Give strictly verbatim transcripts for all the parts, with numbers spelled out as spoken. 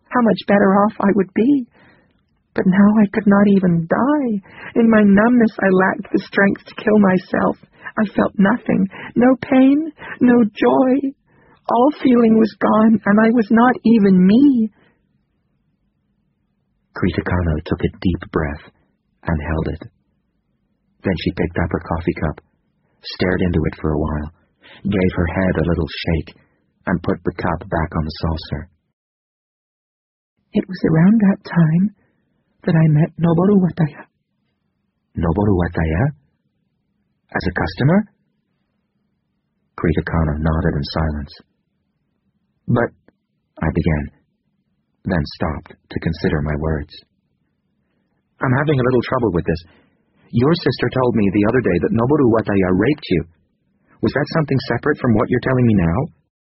how much better off I would be. But now I could not even die. In my numbness I lacked the strength to kill myself. I felt nothing, no pain, no joy. All feeling was gone, and I was not even me. Krita Kano took a deep breath and held it. Then she picked up her coffee cup, stared into it for a while, gave her head a little shake, and put the cup back on the saucer. It was around that time that I met Noboru Wataya. Noboru Wataya? As a customer? Krita Kano nodded in silence. But, I began, then stopped to consider my words. I'm having a little trouble with this. Your sister told me the other day that Noboru Wataya raped you. Was that something separate from what you're telling me now?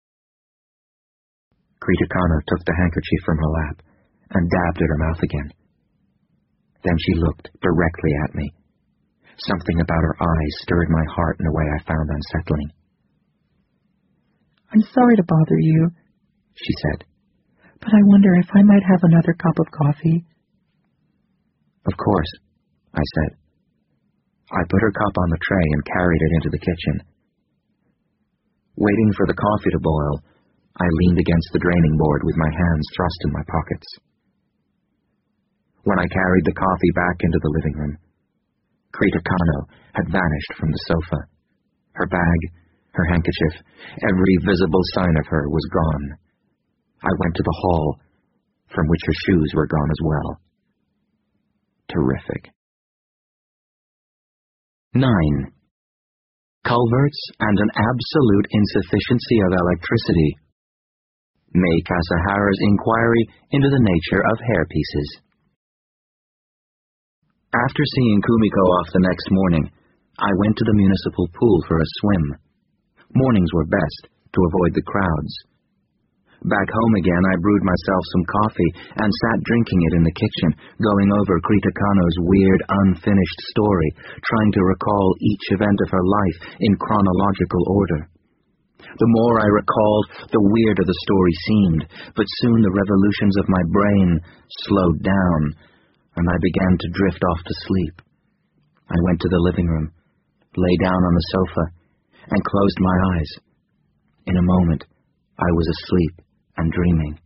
Krita Kano took the handkerchief from her lap and dabbed at her mouth again. Then she looked directly at me. Something about her eyes stirred my heart in a way I found unsettling. I'm sorry to bother you, she said, but I wonder if I might have another cup of coffee. Of course, I said. I put her cup on the tray and carried it into the kitchen. Waiting for the coffee to boil, I leaned against the draining board with my hands thrust in my pockets. When I carried the coffee back into the living room, Krita Kano had vanished from the sofa. Her bag, her handkerchief, every visible sign of her was gone. I went to the hall, from which her shoes were gone as well. Terrific. Nine. Culverts and an absolute insufficiency of electricity. Mei Kasahara's inquiry into the nature of hairpieces. After seeing Kumiko off the next morning, I went to the municipal pool for a swim. Mornings were best, to avoid the crowds. Back home again, I brewed myself some coffee and sat drinking it in the kitchen, going over Krita Kano's weird, unfinished story, trying to recall each event of her life in chronological order. The more I recalled, the weirder the story seemed, but soon the revolutions of my brain slowed down, and I began to drift off to sleep. I went to the living room, lay down on the sofa, and closed my eyes. In a moment, I was asleep and dreaming.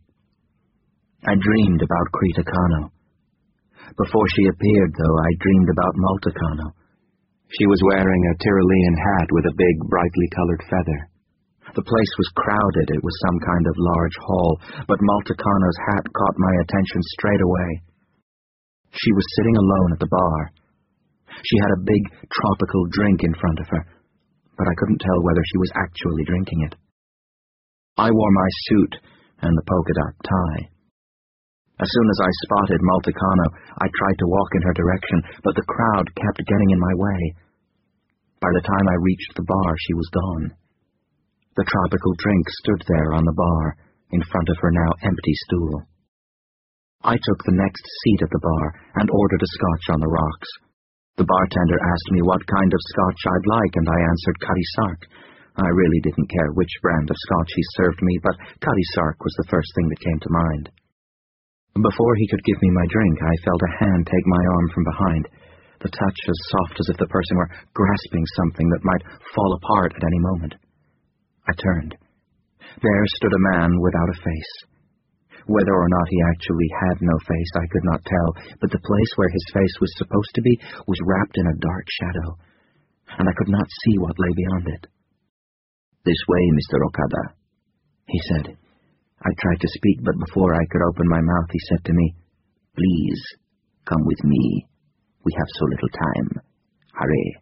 I dreamed about Krita Kano. Before she appeared, though, I dreamed about Malta Kano. She was wearing a Tyrolean hat with a big, brightly colored feather. The place was crowded. It was some kind of large hall, but Malta Kano's hat caught my attention straight away. She was sitting alone at the bar. She had a big, tropical drink in front of her, but I couldn't tell whether she was actually drinking it. I wore my suit and the polka-dot tie. As soon as I spotted Malta Kano, I tried to walk in her direction, but the crowd kept getting in my way. By the time I reached the bar, she was gone. The tropical drink stood there on the bar, in front of her now empty stool. I took the next seat at the bar and ordered a scotch on the rocks. The bartender asked me what kind of scotch I'd like, and I answered Cutty Sark. I really didn't care which brand of scotch he served me, but Cutty Sark was the first thing that came to mind. Before he could give me my drink, I felt a hand take my arm from behind, the touch as soft as if the person were grasping something that might fall apart at any moment. I turned. There stood a man without a face. Whether or not he actually had no face, I could not tell, but the place where his face was supposed to be was wrapped in a dark shadow, and I could not see what lay beyond it. "This way, Mister Okada," he said. I tried to speak, but before I could open my mouth, he said to me, "Please, come with me. We have so little time. Hurry."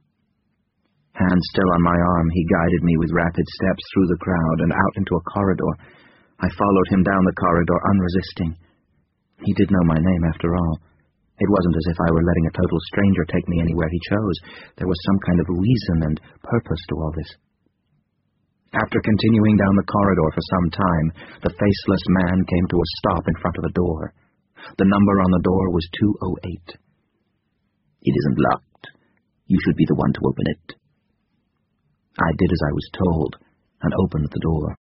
Hand still on my arm, he guided me with rapid steps through the crowd and out into a corridor. I followed him down the corridor, unresisting. He did know my name, after all. It wasn't as if I were letting a total stranger take me anywhere he chose. There was some kind of reason and purpose to all this. After continuing down the corridor for some time, the faceless man came to a stop in front of a door. The number on the door was two oh eight. "It isn't locked. You should be the one to open it." I did as I was told, and opened the door.